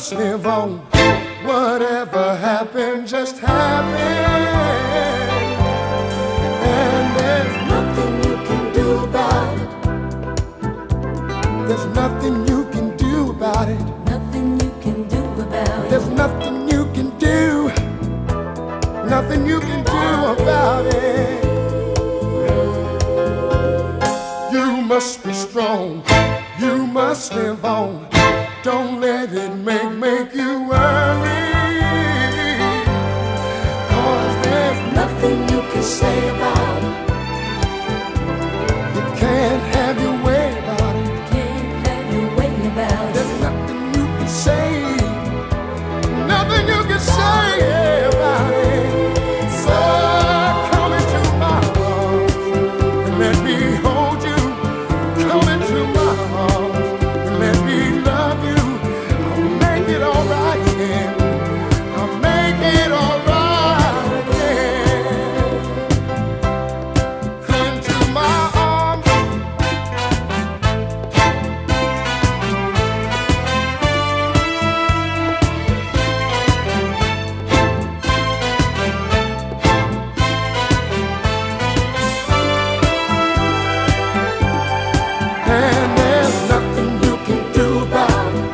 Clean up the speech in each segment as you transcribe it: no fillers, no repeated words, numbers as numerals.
must live on. Whatever happened just happened, and there's nothing you can do about it. There's nothing you can do about it. Nothing you can do about it. There's nothing you can do. Nothing you can do about it. You must be strong. You must live on. Don't let it make you worry. 'Cause there's Nothing you can say about it. You can't have your way about it. Can't have your way about it. There's nothing you can say. Nothing you can say about it. So come into my arms and let me hold you. Come into my arms and let me love you. I'll make it all right again. I'll make it all right again. Come into my arms. And there's nothing you can do about it.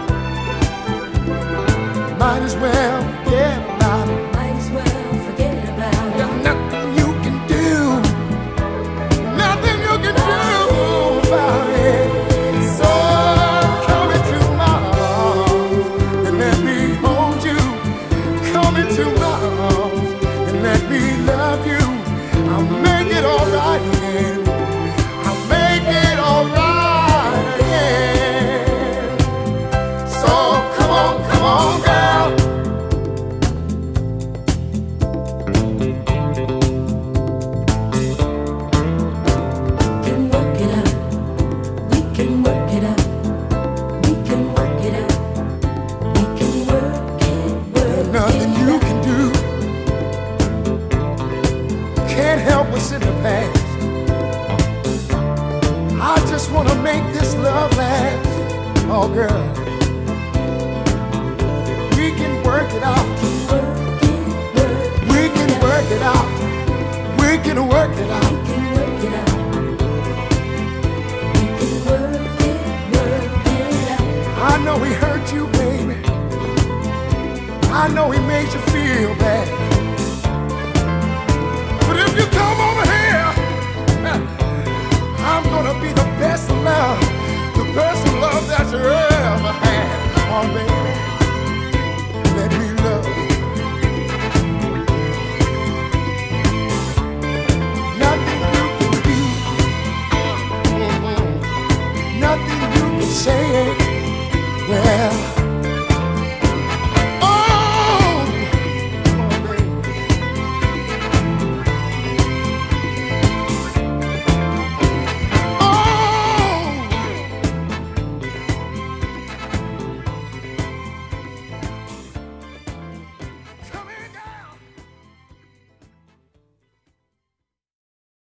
Might as well forget about it. Might as well forget about it. There's nothing you can do. Nothing you can do about it. So come into my arms and let me hold you. Come into my arms and let me love you. I'll make it all right again. I'll make it all right again. So come on, girl. Can work it out. We can work it out. We can work it out. We can work it Nothing out. you can do. Can't help what's in the past. I just wanna make this love last. Oh girl, we can work it out. We can work it out. We can work it out. I know he hurt you, baby. I know he made you feel bad.